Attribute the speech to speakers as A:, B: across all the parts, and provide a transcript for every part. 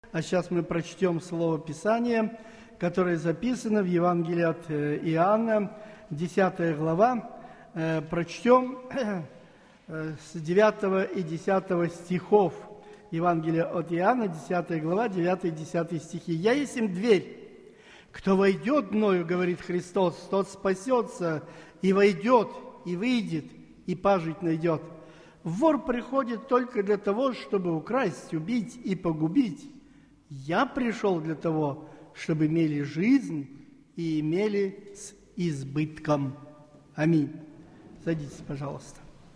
A: А сейчас мы прочтем Слово Писания, которое записано в Евангелии от Иоанна, 10 глава. Прочтем с 9 и 10 стихов. Евангелие от Иоанна, 10 глава, 9 и 10 стихи. «Я есть им дверь. Кто войдет мною, говорит Христос, тот спасется, и войдет, и выйдет, и пажить найдет. Вор приходит только для того, чтобы украсть, убить и погубить. Я пришел для того, чтобы имели жизнь и имели с избытком». Аминь. Садитесь, пожалуйста.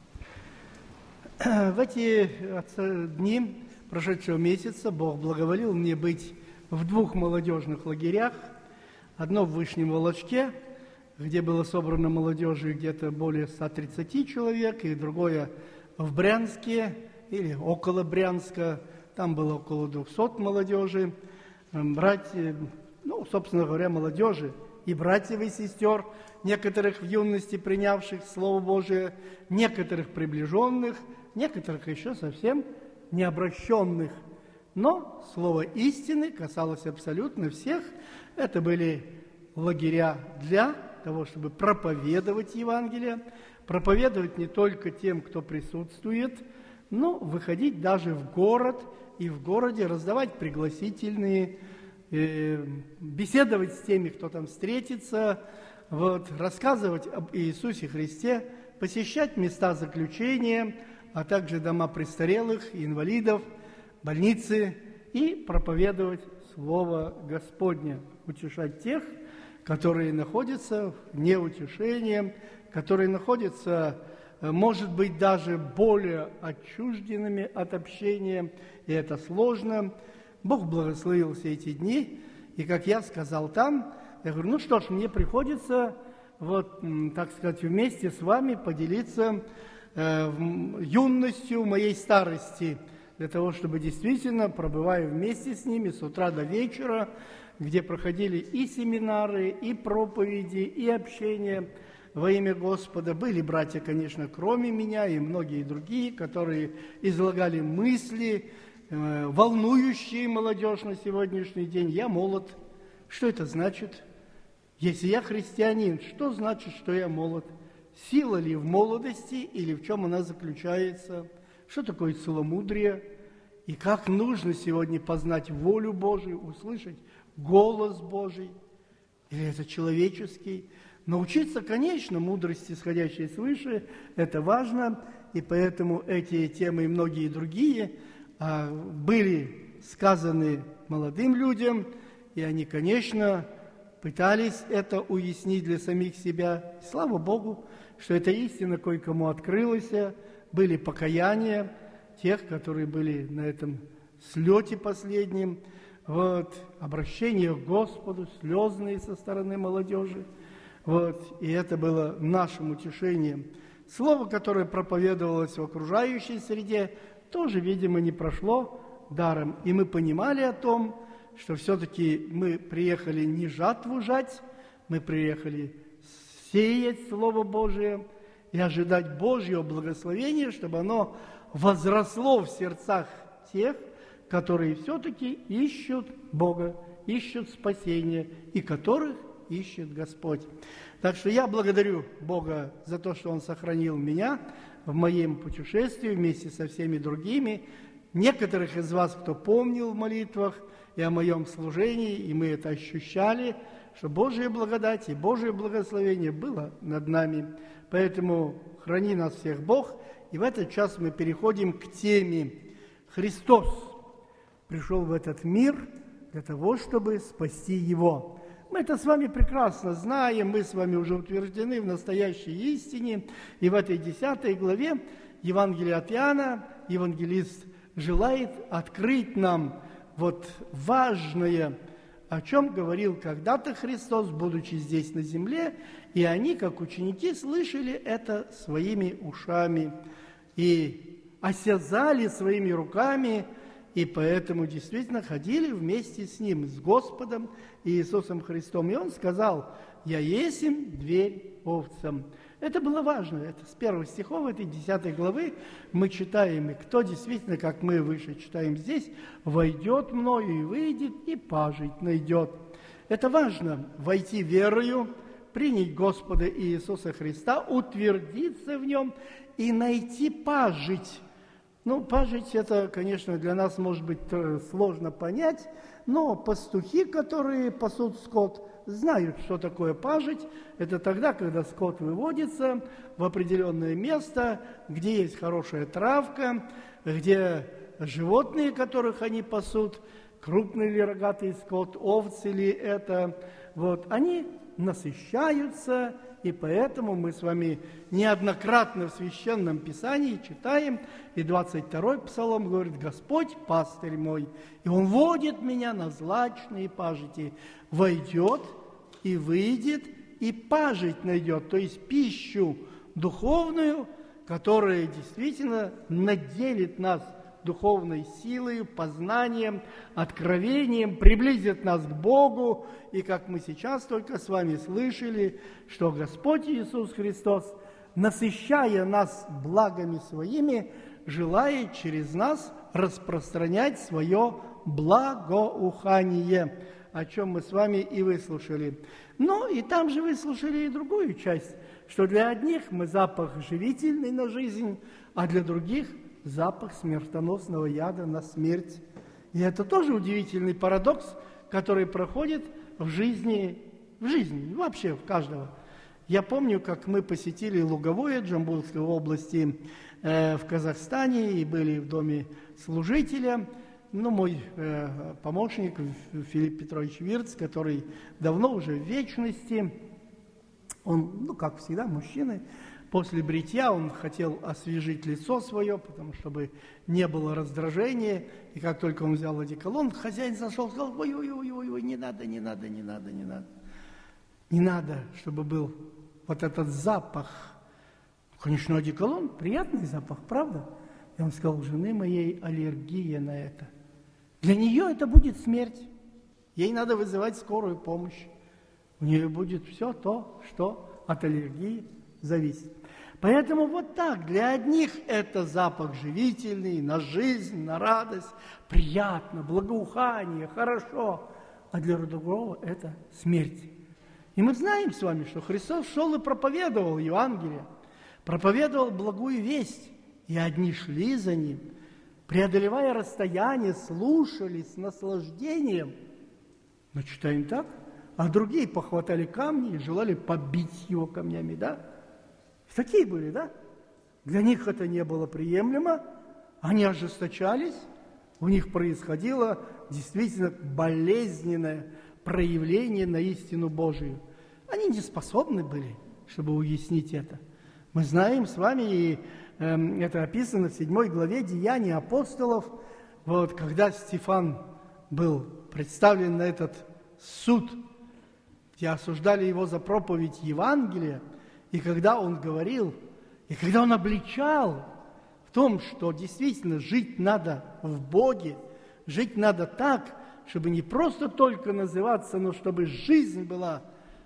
A: В эти дни прошедшего месяца Бог благоволил мне быть в 2 молодежных лагерях. Одно в Вышнем Волочке, где было собрано молодежи где-то более 130 человек, и другое в Брянске или около Брянска. Там было около 200 молодежи, братья, собственно говоря, молодежи и братьев и сестер, некоторых в юности принявших Слово Божие, некоторых приближенных, некоторых еще совсем необращенных. Но Слово истины касалось абсолютно всех. Это были лагеря для того, чтобы проповедовать Евангелие, проповедовать не только тем, кто присутствует, но выходить даже в город и в городе раздавать пригласительные, беседовать с теми, кто там встретится, рассказывать об Иисусе Христе, посещать места заключения, а также дома престарелых, инвалидов, больницы и проповедовать Слово Господне, утешать тех, которые находятся вне утешения, которые находятся, может быть, даже более отчужденными от общения, и это сложно. Бог благословил все эти дни, и, как я сказал там, я говорю, мне приходится, так сказать, вместе с вами поделиться юностью моей старости, для того, чтобы действительно, пробывая вместе с ними с утра до вечера, где проходили и семинары, и проповеди, и общение во имя Господа. Были братья, конечно, кроме меня, и многие другие, которые излагали мысли, волнующие молодежь на сегодняшний день. Я молод. Что это значит? Если я христианин, что значит, что я молод? Сила ли в молодости или в чем она заключается? Что такое целомудрие? И как нужно сегодня познать волю Божию, услышать голос Божий? Или это человеческий? Научиться, конечно, мудрости, исходящей свыше, это важно. И поэтому эти темы и многие другие были сказаны молодым людям, и они, конечно, пытались это уяснить для самих себя. И слава Богу, что эта истина кое-кому открылась, были покаяния тех, которые были на этом слете последнем, обращение к Господу, слезные со стороны молодежи. И это было нашим утешением. Слово, которое проповедовалось в окружающей среде, тоже, видимо, не прошло даром. И мы понимали о том, что все-таки мы приехали не жатву жать, мы приехали сеять Слово Божие и ожидать Божьего благословения, чтобы оно возросло в сердцах тех, которые все-таки ищут Бога, ищут спасения, и которых ищет Господь. Так что я благодарю Бога за то, что Он сохранил меня в моем путешествии вместе со всеми другими. Некоторых из вас, кто помнил в молитвах и о моем служении, и мы это ощущали, что Божья благодать и Божье благословение было над нами. Поэтому храни нас всех Бог. И в этот час мы переходим к теме «Христос пришел в этот мир для того, чтобы спасти его». Мы это с вами прекрасно знаем, мы с вами уже утверждены в настоящей истине. И в этой 10 главе Евангелия от Иоанна евангелист желает открыть нам важное, о чем говорил когда-то Христос, будучи здесь на земле, и они, как ученики, слышали это своими ушами и осязали своими руками, и поэтому действительно ходили вместе с Ним, с Господом Иисусом Христом. И Он сказал: «Я есть им дверь овцам». Это было важно. Это с первых стихов этой 10 главы мы читаем, и кто действительно, как мы выше читаем здесь, войдет мною и выйдет, и пажить найдет. Это важно, войти верою, принять Господа Иисуса Христа, утвердиться в Нем и найти пажить. Ну, пажить это, конечно, для нас может быть сложно понять, но пастухи, которые пасут скот, знают, что такое пажить. Это тогда, когда скот выводится в определенное место, где есть хорошая травка, где животные, которых они пасут, крупный ли рогатый скот, овцы ли это, вот, они насыщаются, и поэтому мы с вами неоднократно в Священном Писании читаем, и 22-й Псалом говорит: «Господь пастырь мой, и Он водит меня на злачные пажити, войдет и выйдет, и пажить найдет», то есть пищу духовную, которая действительно наделит нас духовной силой, познанием, откровением, приблизит нас к Богу. И как мы сейчас только с вами слышали, что Господь Иисус Христос, насыщая нас благами своими, желает через нас распространять свое благоухание, о чем мы с вами и выслушали. Ну, и там же выслушали и другую часть, что для одних мы запах живительный на жизнь, а для других запах смертоносного яда на смерть. И это тоже удивительный парадокс, который проходит в жизни вообще в каждого. Я помню, как мы посетили Луговое Джамбулской области в Казахстане и были в доме служителя. Ну, мой помощник Филипп Петрович Вирц, который давно уже в вечности, он, ну, как всегда, мужчина. После бритья он хотел освежить лицо свое, потому чтобы не было раздражения. И как только он взял одеколон, хозяин зашел и сказал: ой, не надо. Не надо, чтобы был вот этот запах. Конечно, одеколон, приятный запах, правда? И он сказал: у жены моей аллергия на это. Для нее это будет смерть. Ей надо вызывать скорую помощь. У нее будет все то, что от аллергии зависит. Поэтому вот так, для одних это запах живительный, на жизнь, на радость, приятно, благоухание, хорошо, а для другого это смерть. И мы знаем с вами, что Христос шел и проповедовал Евангелие, проповедовал благую весть, и одни шли за Ним, преодолевая расстояние, слушали с наслаждением. Мы читаем так, а другие похватали камни и желали побить Его камнями, да? Такие были, да? Для них это не было приемлемо, они ожесточались, у них происходило действительно болезненное проявление на истину Божию. Они не способны были, чтобы уяснить это. Мы знаем с вами, и это описано в 7 главе Деяний апостолов, вот, когда Стефан был представлен на этот суд, где осуждали его за проповедь Евангелия, и когда он говорил, и когда он обличал в том, что действительно жить надо в Боге, жить надо так, чтобы не просто только называться, но чтобы жизнь была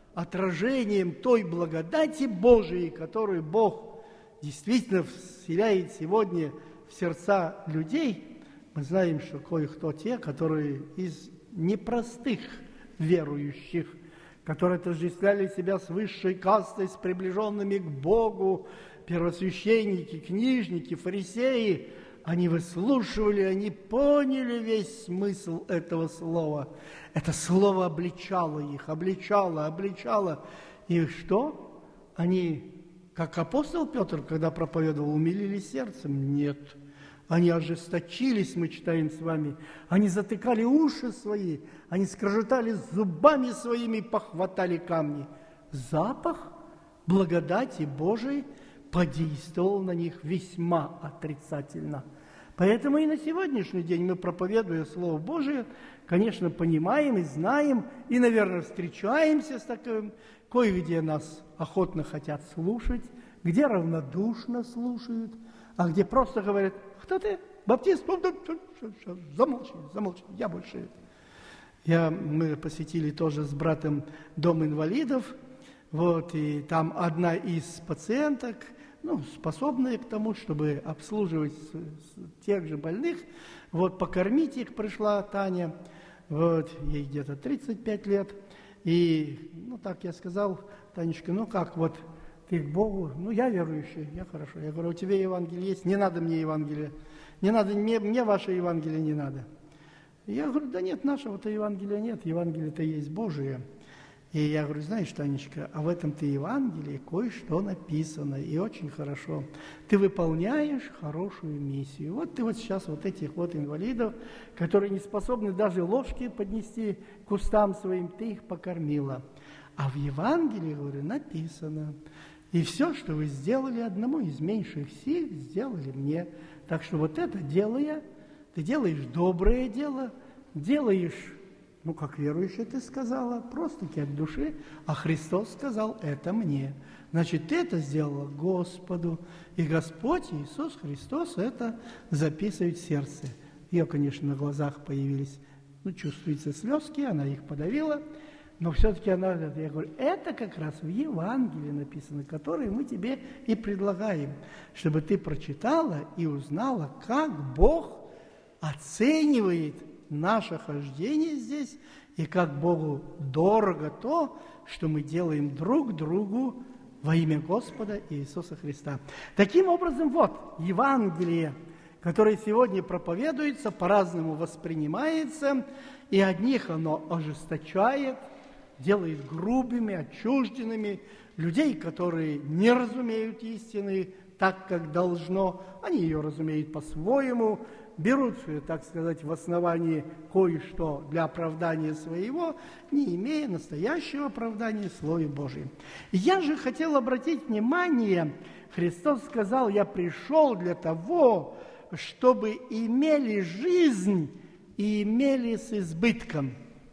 A: отражением той благодати Божией, которую Бог действительно вселяет сегодня в сердца людей. Мы знаем, что кое-кто те, которые из непростых верующих, которые отождествляли себя с высшей кастой, с приближенными к Богу, первосвященники, книжники, фарисеи, они выслушивали, они поняли весь смысл этого слова. Это слово обличало их, обличало. И что? Они, как апостол Петр, когда проповедовал, умилились сердцем? Нет. Они ожесточились, мы читаем с вами. Они затыкали уши свои, они скрежетали зубами своими, похватали камни. Запах благодати Божией подействовал на них весьма отрицательно. Поэтому и на сегодняшний день мы, проповедуя Слово Божие, конечно, понимаем и знаем, и, наверное, встречаемся с таким, кое-где нас охотно хотят слушать, где равнодушно слушают, а где просто говорят: кто ты? Баптист? Замолчи, я больше. Мы посетили тоже с братом дом инвалидов, Вот, и там одна из пациенток, способная к тому, чтобы обслуживать тех же больных, вот, покормить их пришла Таня, вот, ей где-то 35 лет, и, так я сказал, Танечка, как, вот, ты к Богу, я верующий, я хорошо, я говорю, у тебя Евангелие есть, не надо мне Евангелия, не надо, мне ваше Евангелие не надо. Я говорю, да нет, нашего-то Евангелия нет, Евангелие-то есть Божие. И я говорю, знаешь, Танечка, а в этом-то Евангелии кое-что написано, и очень хорошо. Ты выполняешь хорошую миссию. Вот ты вот сейчас вот этих вот инвалидов, которые не способны даже ложки поднести к устам своим, ты их покормила. А в Евангелии, говорю, написано, и все, что вы сделали одному из меньших сил, сделали мне. Так что вот это делая, ты делаешь доброе дело, делаешь, как верующая ты сказала, просто-таки от души, а Христос сказал, это мне. Значит, ты это сделала Господу, и Господь Иисус Христос это записывает в сердце. Ее, конечно, на глазах появились, чувствуются слезки, она их подавила, но все-таки я говорю, это как раз в Евангелии написано, которое мы тебе и предлагаем, чтобы ты прочитала и узнала, как Бог оценивает наше хождение здесь, и как Богу дорого то, что мы делаем друг другу во имя Господа Иисуса Христа. Таким образом, вот, Евангелие, которое сегодня проповедуется, по-разному воспринимается, и одних оно ожесточает, делает грубыми, отчужденными, людей, которые не разумеют истины так, как должно, они ее разумеют по-своему, берут, так сказать, в основании кое-что для оправдания своего, не имея настоящего оправдания в Слове Божьем. Я же хотел обратить внимание, Христос сказал, я пришел для того, чтобы имели жизнь и имели с избытком.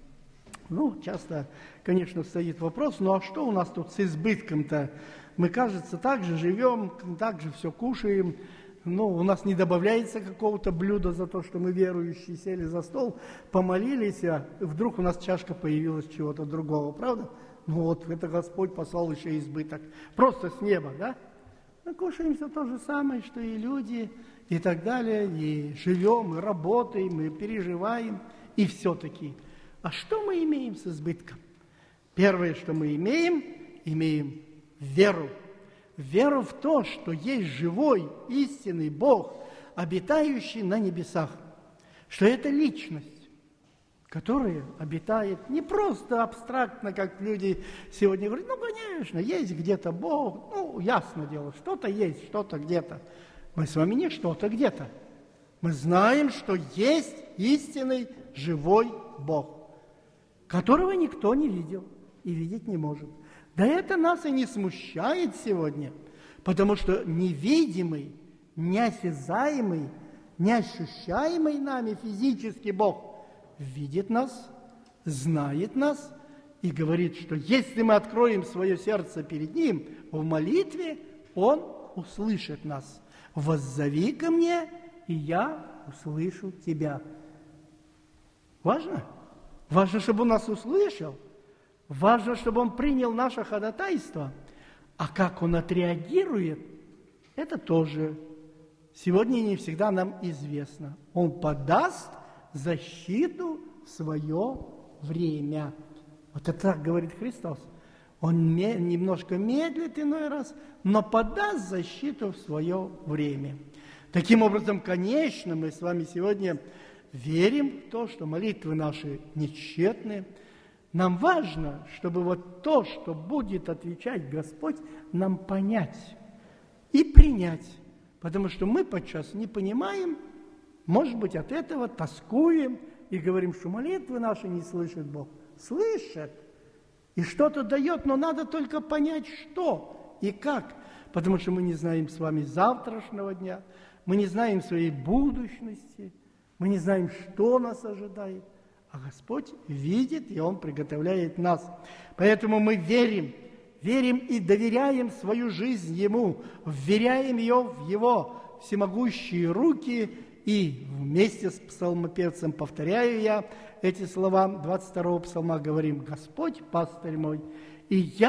A: Часто, конечно, стоит вопрос, а что у нас тут с избытком-то? Мы, кажется, так же живем, так же все кушаем, у нас не добавляется какого-то блюда за то, что мы верующие, сели за стол, помолились, а вдруг у нас чашка появилась чего-то другого, правда? Это Господь послал еще избыток. Просто с неба, да? Мы кушаем все то же самое, что и люди, и так далее, и живем, и работаем, и переживаем, и все-таки. А что мы имеем с избытком? Первое, что мы имеем веру. Веру в то, что есть живой, истинный Бог, обитающий на небесах. Что это личность, которая обитает не просто абстрактно, как люди сегодня говорят, конечно, есть где-то Бог, ясно дело, что-то есть, что-то где-то. Мы с вами не что-то где-то. Мы знаем, что есть истинный живой Бог, которого никто не видел и видеть не может. Да это нас и не смущает сегодня, потому что невидимый, неосязаемый, неощущаемый нами физически Бог видит нас, знает нас и говорит, что если мы откроем свое сердце перед Ним в молитве, Он услышит нас. «Воззови ко мне, и я услышу тебя». Важно? Важно, чтобы Он нас услышал. Важно, чтобы Он принял наше ходатайство. А как Он отреагирует, это тоже сегодня не всегда нам известно. Он подаст защиту в свое время. Вот это так говорит Христос. Он немножко медлит иной раз, но подаст защиту в свое время. Таким образом, конечно, мы с вами сегодня верим в то, что молитвы наши нетщетны. Нам важно, чтобы вот то, что будет отвечать Господь, нам понять и принять. Потому что мы подчас не понимаем, может быть, от этого тоскуем и говорим, что молитвы наши не слышит Бог. Слышит. И что-то дает, но надо только понять, что и как. Потому что мы не знаем с вами завтрашнего дня, мы не знаем своей будущности, мы не знаем, что нас ожидает. А Господь видит, и Он приготовляет нас. Поэтому мы верим и доверяем свою жизнь Ему, вверяем ее в Его всемогущие руки, и вместе с псалмопевцем повторяю я эти слова 22-го псалма, говорим: «Господь, пастырь мой, и я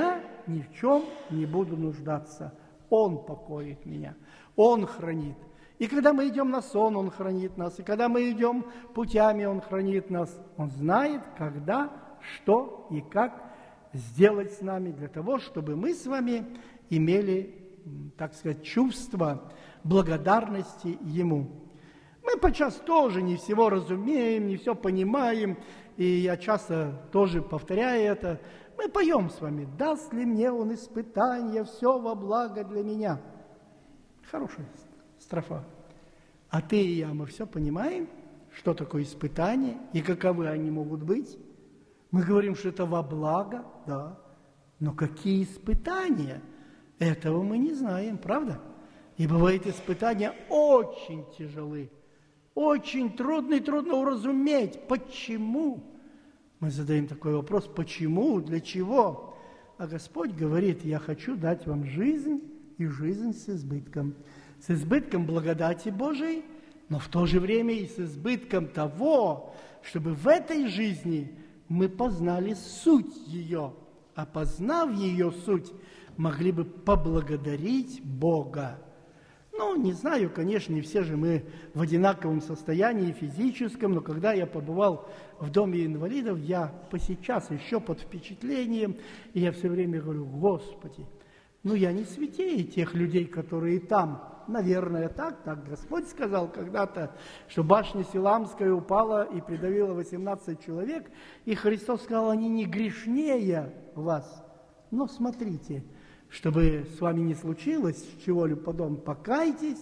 A: ни в чем не буду нуждаться. Он покоит меня, Он хранит. И когда мы идем на сон, Он хранит нас. И когда мы идем путями, Он хранит нас. Он знает, когда, что и как сделать с нами для того, чтобы мы с вами имели, так сказать, чувство благодарности Ему. Мы подчас тоже не всего разумеем, не все понимаем, и я часто тоже повторяю это. Мы поем с вами: «Даст ли мне Он испытания, все во благо для меня». Хорошая строфа. А ты и я, мы все понимаем, что такое испытания и каковы они могут быть. Мы говорим, что это во благо, да. Но какие испытания? Этого мы не знаем, правда? И бывают испытания очень тяжелые, очень трудно уразуметь. Почему? Мы задаем такой вопрос: почему, для чего? А Господь говорит: я хочу дать вам жизнь, и жизнь с избытком. С избытком благодати Божией, но в то же время и с избытком того, чтобы в этой жизни мы познали суть ее, а познав ее суть, могли бы поблагодарить Бога. Ну, не знаю, конечно, не все же мы в одинаковом состоянии физическом, но когда я побывал в доме инвалидов, я сейчас еще под впечатлением, и я все время говорю: Господи, ну я не святее тех людей, которые там. Наверное, так Господь сказал когда-то, что башня Силамская упала и придавила 18 человек, и Христос сказал: они не грешнее вас. Но смотрите, чтобы с вами не случилось чего-либо подобного, покайтесь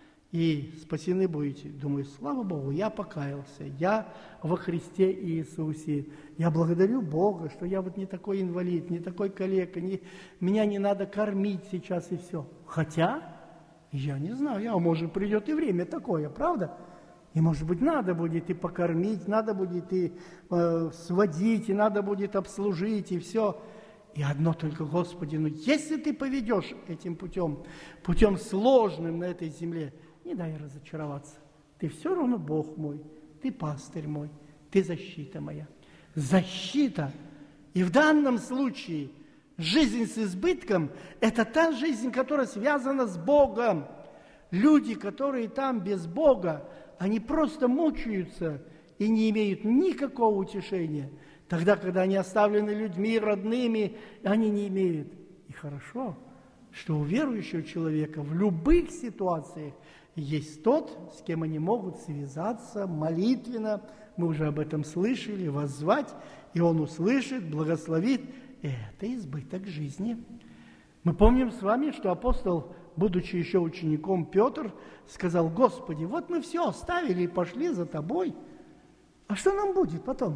A: и спасены будете. Думаю, слава Богу, я покаялся, я во Христе Иисусе. Я благодарю Бога, что я вот не такой инвалид, не такой калека, меня не надо кормить сейчас и все. Хотя, я не знаю, может, придет и время такое, правда? И, может быть, надо будет и покормить, надо будет и сводить, и надо будет обслужить, и все. И одно только: Господи, ну если Ты поведешь этим путем сложным на этой земле, не дай разочароваться. Ты все равно Бог мой, Ты пастырь мой, Ты защита моя. Защита. И в данном случае жизнь с избытком – это та жизнь, которая связана с Богом. Люди, которые там без Бога, они просто мучаются и не имеют никакого утешения. Тогда, когда они оставлены людьми, родными, они не имеют. И хорошо, что у верующего человека в любых ситуациях есть тот, с кем они могут связаться молитвенно. Мы уже об этом слышали, воззвать, и он услышит, благословит. Это избыток жизни. Мы помним с вами, что апостол, будучи еще учеником, Петр, сказал: Господи, вот мы все оставили и пошли за Тобой. А что нам будет потом?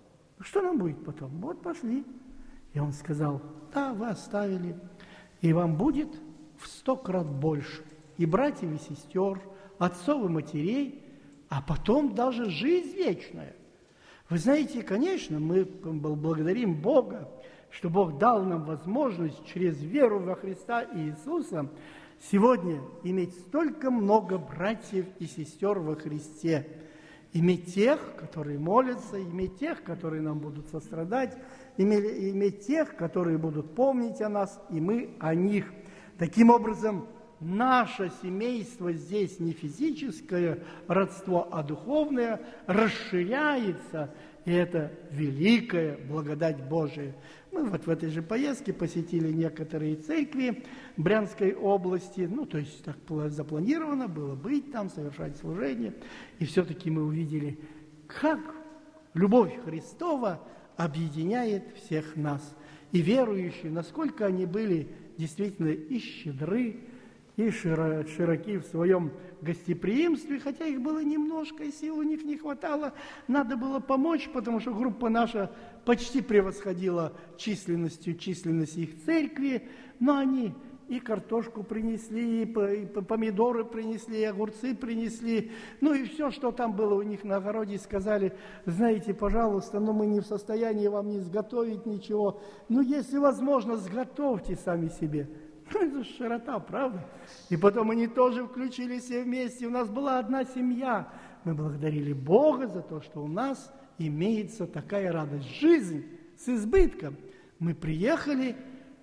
A: Что нам будет потом? Вот пошли. И он сказал: да, вы оставили, и вам будет в 100 крат больше. И братьев, и сестер, отцов и матерей, а потом даже жизнь вечная. Вы знаете, конечно, мы благодарим Бога, что Бог дал нам возможность через веру во Христа Иисуса сегодня иметь столько много братьев и сестер во Христе. Иметь тех, которые молятся, иметь тех, которые нам будут сострадать, иметь тех, которые будут помнить о нас, и мы о них. Таким образом, наше семейство здесь не физическое родство, а духовное расширяется, и это великая благодать Божия. Мы вот в этой же поездке посетили некоторые церкви Брянской области, то есть так запланировано было быть там, совершать служение, и все-таки мы увидели, как любовь Христова объединяет всех нас. И верующие, насколько они были действительно и щедры, и широки в своем гостеприимстве, хотя их было немножко, и сил у них не хватало. Надо было помочь, потому что группа наша почти превосходила численность их церкви, но они и картошку принесли, и помидоры принесли, и огурцы принесли, и все, что там было у них на огороде, и сказали: знаете, пожалуйста, мы не в состоянии вам не изготовить ничего, если возможно, сготовьте сами себе. Это широта, правда? И потом они тоже включились все вместе. У нас была одна семья. Мы благодарили Бога за то, что у нас имеется такая радость. Жизнь с избытком. Мы приехали,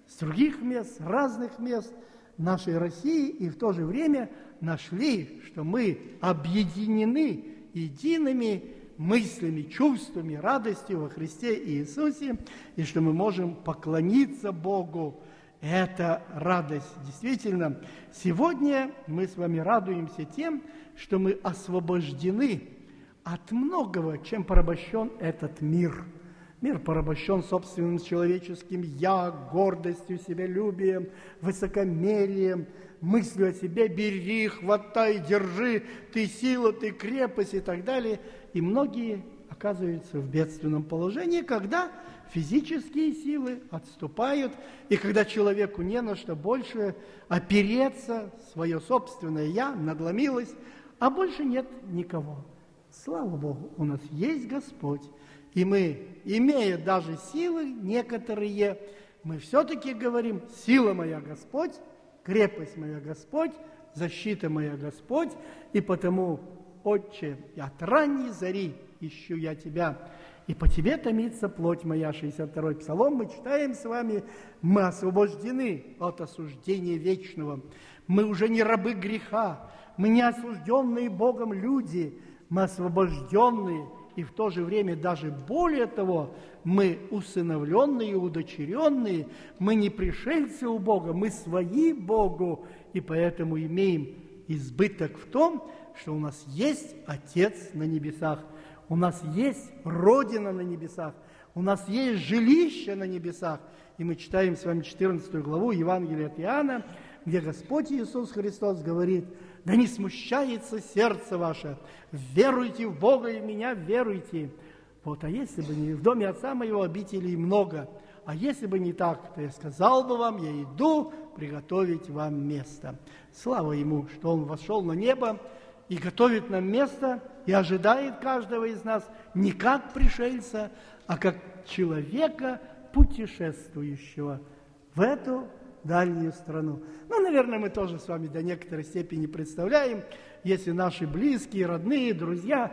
A: с других мест, с разных мест нашей России, и в то же время нашли, что мы объединены едиными мыслями, чувствами, радостью во Христе Иисусе, и что мы можем поклониться Богу. Это радость. Действительно, сегодня мы с вами радуемся тем, что мы освобождены от многого, чем порабощен этот мир. Мир порабощен собственным человеческим «я», гордостью, себялюбием, высокомерием, мыслью о себе «бери, хватай, держи, ты сила, ты крепость» и так далее. И многие оказываются в бедственном положении, когда физические силы отступают, и когда человеку не на что больше опереться, свое собственное «я» надломилось, а больше нет никого. Слава Богу, у нас есть Господь, и мы, имея даже силы некоторые, мы все-таки говорим: «Сила моя Господь, крепость моя Господь, защита моя Господь, и потому, Отче, от ранней зари ищу я Тебя, и по Тебе томится плоть моя». 62-й Псалом мы читаем с вами: мы освобождены от осуждения вечного, мы уже не рабы греха, мы не осужденные Богом люди, мы освобожденные, и в то же время даже более того, мы усыновленные и удочеренные, мы не пришельцы у Бога, мы свои Богу, и поэтому имеем избыток в том, что у нас есть Отец на небесах, у нас есть Родина на небесах, у нас есть жилище на небесах. И мы читаем с вами 14 главу Евангелия от Иоанна, где Господь Иисус Христос говорит: «Да не смущается сердце ваше, веруйте в Бога и в Меня веруйте». Вот, а если бы не в доме Отца моего обителей много, а если бы не так, то я сказал бы вам: я иду приготовить вам место. Слава Ему, что Он вошел на небо и готовит нам место, и ожидает каждого из нас не как пришельца, а как человека, путешествующего в эту дальнюю страну. Ну, наверное, мы тоже с вами до некоторой степени представляем, если наши близкие, родные, друзья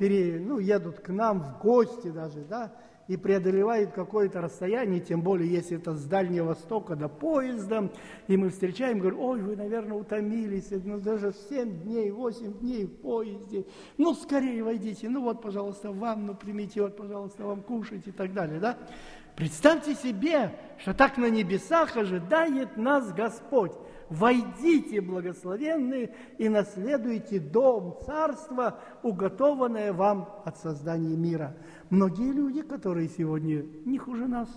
A: едут к нам в гости даже, да, и преодолевают какое-то расстояние, тем более, если это с Дальнего Востока до поезда, и мы встречаем, говорим: ой, вы, наверное, утомились, даже 7 дней, 8 дней в поезде, ну, скорее войдите, ну, вот, пожалуйста, ванну примите, вот, пожалуйста, вам кушать и так далее, да. Представьте себе, что так на небесах ожидает нас Господь. Войдите, благословенные, и наследуйте дом, царство, уготованное вам от создания мира. Многие люди, которые сегодня не хуже нас,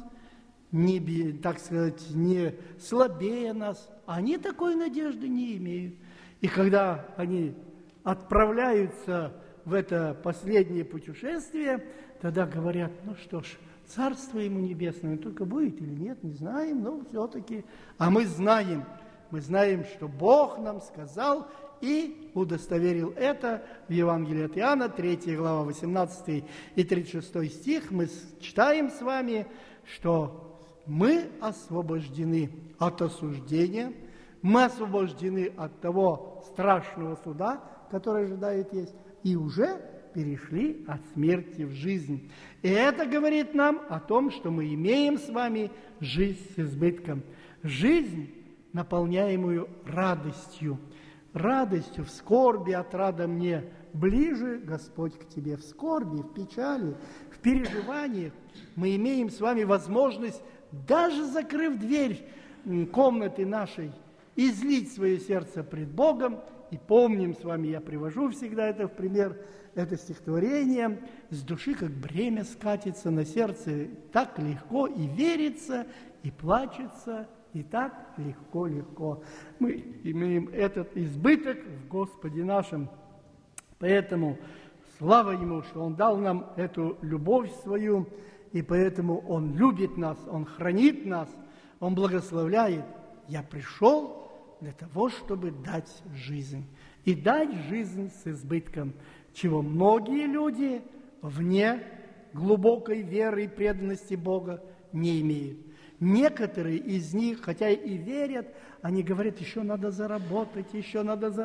A: не, так сказать, не слабее нас, они такой надежды не имеют. И когда они отправляются в это последнее путешествие, тогда говорят: ну что ж, Царство Ему Небесное, только будет или нет, не знаем, но все-таки. А мы знаем, что Бог нам сказал и удостоверил это в Евангелии от Иоанна, 3 глава, 18 и 36 стих. Мы читаем с вами, что мы освобождены от осуждения, мы освобождены от того страшного суда, который ожидает есть, и уже перешли от смерти в жизнь. И это говорит нам о том, что мы имеем с вами жизнь с избытком. Жизнь, наполняемую радостью. Радостью, в скорби отрада мне, ближе Господь к тебе. В скорби, в печали, в переживаниях мы имеем с вами возможность, даже закрыв дверь комнаты нашей, излить свое сердце пред Богом. И помним с вами, я привожу всегда это в пример, это стихотворение: с души как бремя скатится, на сердце так легко и верится, и плачется, и так легко. Мы имеем этот избыток в Господе нашем. Поэтому слава Ему, что Он дал нам эту любовь свою, и поэтому Он любит нас, Он хранит нас, Он благословляет. Я пришел для того, чтобы дать жизнь. И дать жизнь с избытком, чего многие люди вне глубокой веры и преданности Бога не имеют. Некоторые из них, хотя и верят, они говорят: еще надо заработать, еще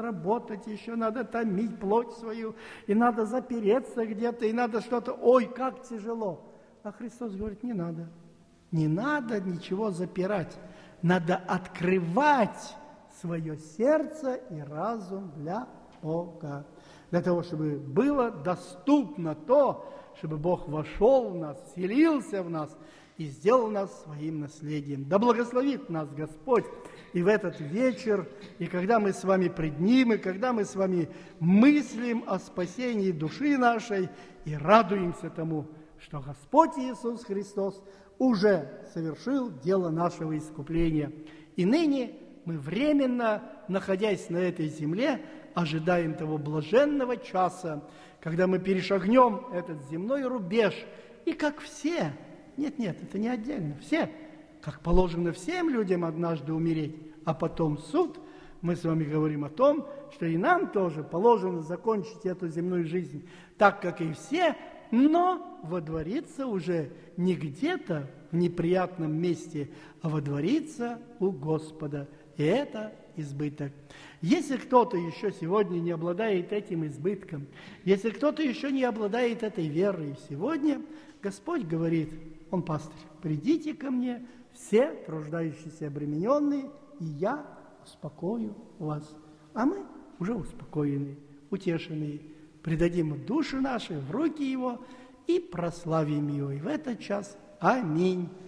A: надо томить плоть свою, и надо запереться где-то, и надо что-то, ой, как тяжело. А Христос говорит: не надо. Не надо ничего запирать. Надо открывать свое сердце и разум для Бога. Для того, чтобы было доступно то, чтобы Бог вошел в нас, вселился в нас и сделал нас своим наследием. Да благословит нас Господь и в этот вечер, и когда мы с вами пред Ним, и когда мы с вами мыслим о спасении души нашей и радуемся тому, что Господь Иисус Христос уже совершил дело нашего искупления. И ныне мы временно, находясь на этой земле, ожидаем того блаженного часа, когда мы перешагнем этот земной рубеж, и как все, нет, это не отдельно, все, как положено всем людям однажды умереть, а потом суд, мы с вами говорим о том, что и нам тоже положено закончить эту земную жизнь так, как и все, но водвориться уже не где-то в неприятном месте, а водвориться у Господа. И это избыток. Если кто-то еще сегодня не обладает этим избытком, если кто-то еще не обладает этой верой, сегодня Господь говорит, Он пастырь, придите ко мне, все труждающиеся и обремененные, и я успокою вас. А мы уже успокоены, утешенные. Предадим души наши в руки Его и прославим Его. И в этот час аминь.